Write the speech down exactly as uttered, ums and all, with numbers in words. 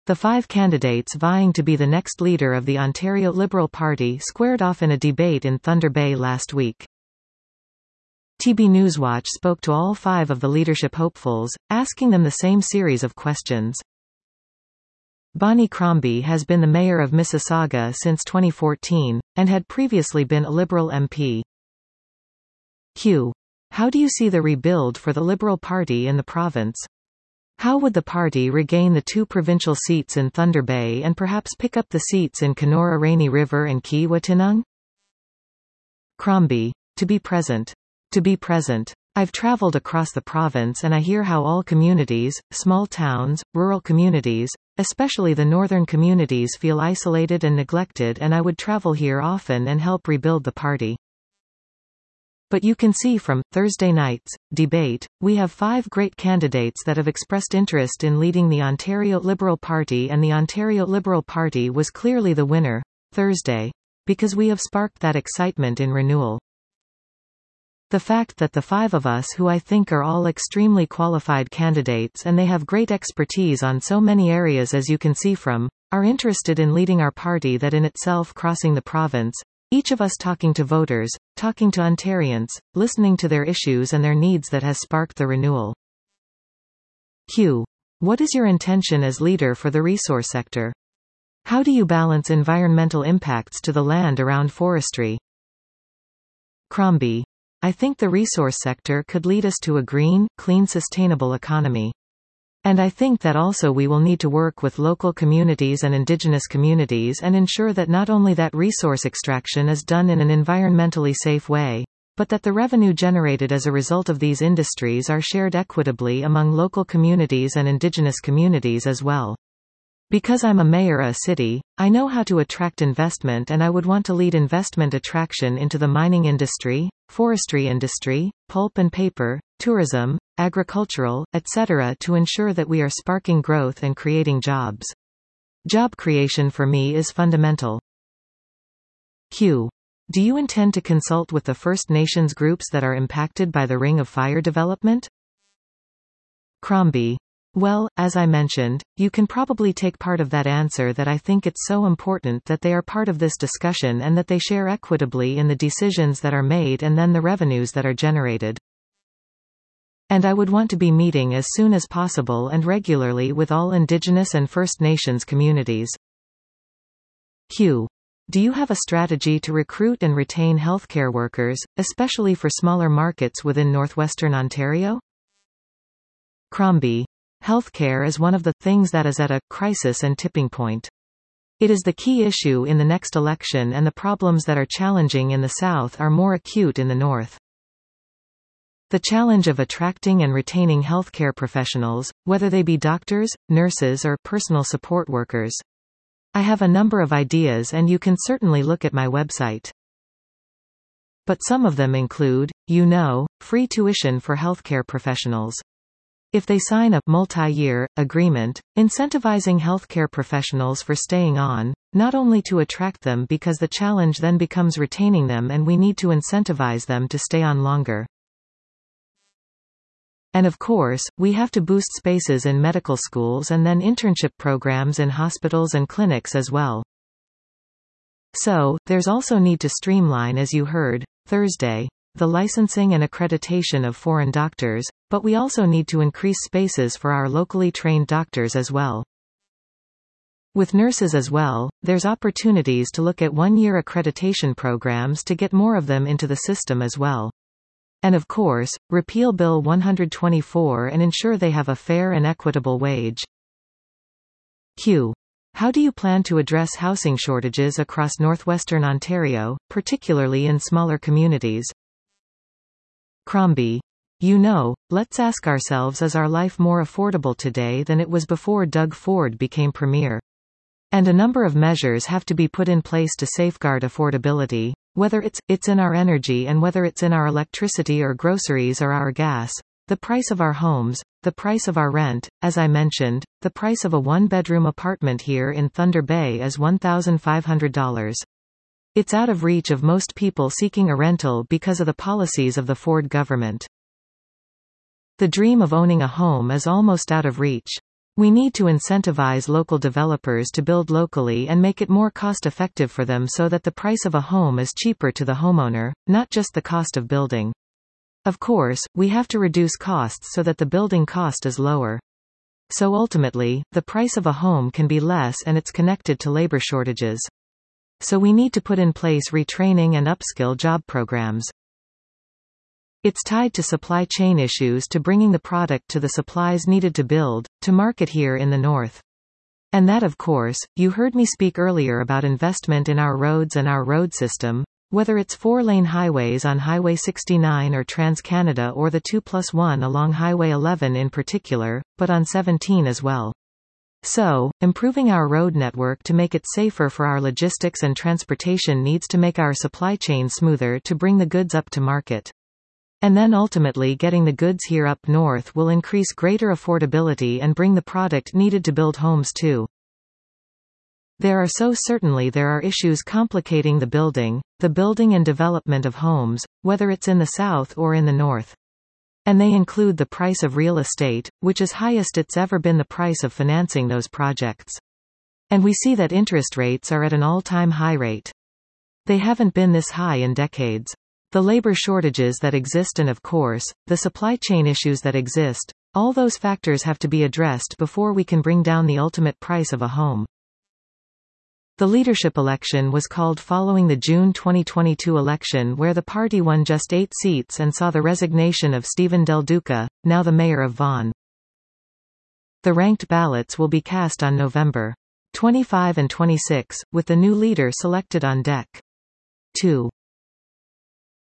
The five candidates vying to be the next leader of the Ontario Liberal Party squared off in a debate in Thunder Bay last week. T B Newswatch spoke to all five of the leadership hopefuls, asking them the same series of questions. Bonnie Crombie has been the mayor of Mississauga since twenty fourteen, and had previously been a Liberal M P. Q. How do you see the rebuild for the Liberal Party in the province? How would the party regain the two provincial seats in Thunder Bay and perhaps pick up the seats in Kenora Rainy River and Kiiwetinoong? Crombie. To be present. To be present. I've travelled across the province and I hear how all communities, small towns, rural communities, especially the northern communities, feel isolated and neglected, and I would travel here often and help rebuild the party. But you can see from Thursday night's debate, we have five great candidates that have expressed interest in leading the Ontario Liberal Party, and the Ontario Liberal Party was clearly the winner Thursday, because we have sparked that excitement in renewal. The fact that the five of us, who I think are all extremely qualified candidates and they have great expertise on so many areas as you can see from, are interested in leading our party, that in itself crossing the province, each of us talking to voters, talking to Ontarians, listening to their issues and their needs, that has sparked the renewal. Q. What is your intention as leader for the resource sector? How do you balance environmental impacts to the land around forestry? Crombie. I think the resource sector could lead us to a green, clean, sustainable economy. And I think that also we will need to work with local communities and Indigenous communities and ensure that not only that resource extraction is done in an environmentally safe way, but that the revenue generated as a result of these industries are shared equitably among local communities and Indigenous communities as well. Because I'm a mayor of a city, I know how to attract investment, and I would want to lead investment attraction into the mining industry, forestry industry, pulp and paper, tourism, agricultural, et cetera to ensure that we are sparking growth and creating jobs. Job creation for me is fundamental. Q. Do you intend to consult with the First Nations groups that are impacted by the Ring of Fire development? Crombie. Well, as I mentioned, you can probably take part of that answer, that I think it's so important that they are part of this discussion and that they share equitably in the decisions that are made and then the revenues that are generated. And I would want to be meeting as soon as possible and regularly with all Indigenous and First Nations communities. Q. Do you have a strategy to recruit and retain healthcare workers, especially for smaller markets within northwestern Ontario? Crombie. Healthcare is one of the things that is at a crisis and tipping point. It is the key issue in the next election, and the problems that are challenging in the south are more acute in the north. The challenge of attracting and retaining healthcare professionals, whether they be doctors, nurses or personal support workers. I have a number of ideas, and you can certainly look at my website. But some of them include, you know, free tuition for healthcare professionals. If they sign a multi-year agreement, incentivizing healthcare professionals for staying on, not only to attract them, because the challenge then becomes retaining them, and we need to incentivize them to stay on longer. And of course, we have to boost spaces in medical schools and then internship programs in hospitals and clinics as well. So, there's also need to streamline, as you heard Thursday, the licensing and accreditation of foreign doctors, but we also need to increase spaces for our locally trained doctors as well. With nurses as well, there's opportunities to look at one-year accreditation programs to get more of them into the system as well. And of course, repeal Bill one twenty-four and ensure they have a fair and equitable wage. Q. How do you plan to address housing shortages across northwestern Ontario, particularly in smaller communities? Crombie. You know, let's ask ourselves, is our life more affordable today than it was before Doug Ford became Premier? And a number of measures have to be put in place to safeguard affordability, whether it's, it's in our energy, and whether it's in our electricity or groceries or our gas, the price of our homes, the price of our rent. As I mentioned, the price of a one-bedroom apartment here in Thunder Bay is one thousand five hundred dollars. It's out of reach of most people seeking a rental because of the policies of the Ford government. The dream of owning a home is almost out of reach. We need to incentivize local developers to build locally and make it more cost-effective for them so that the price of a home is cheaper to the homeowner, not just the cost of building. Of course, we have to reduce costs so that the building cost is lower. So ultimately, the price of a home can be less and it's connected to labor shortages. So we need to put in place retraining and upskill job programs. It's tied to supply chain issues to bringing the product to the supplies needed to build, to market here in the north. And that of course, you heard me speak earlier about investment in our roads and our road system, whether it's four-lane highways on Highway sixty-nine or Trans-Canada or the two plus one along Highway eleven in particular, but on seventeen as well. So, improving our road network to make it safer for our logistics and transportation needs to make our supply chain smoother to bring the goods up to market. And then ultimately getting the goods here up north will increase greater affordability and bring the product needed to build homes too. There are so certainly there are issues complicating the building, the building and development of homes, whether it's in the south or in the north. And they include the price of real estate, which is highest it's ever been, the price of financing those projects. And we see that interest rates are at an all-time high rate. They haven't been this high in decades. The labor shortages that exist and of course, the supply chain issues that exist, all those factors have to be addressed before we can bring down the ultimate price of a home. The leadership election was called following the June twenty twenty-two election where the party won just eight seats and saw the resignation of Stephen Del Duca, now the mayor of Vaughan. The ranked ballots will be cast on November twenty-fifth and twenty-sixth, with the new leader selected on deck. two.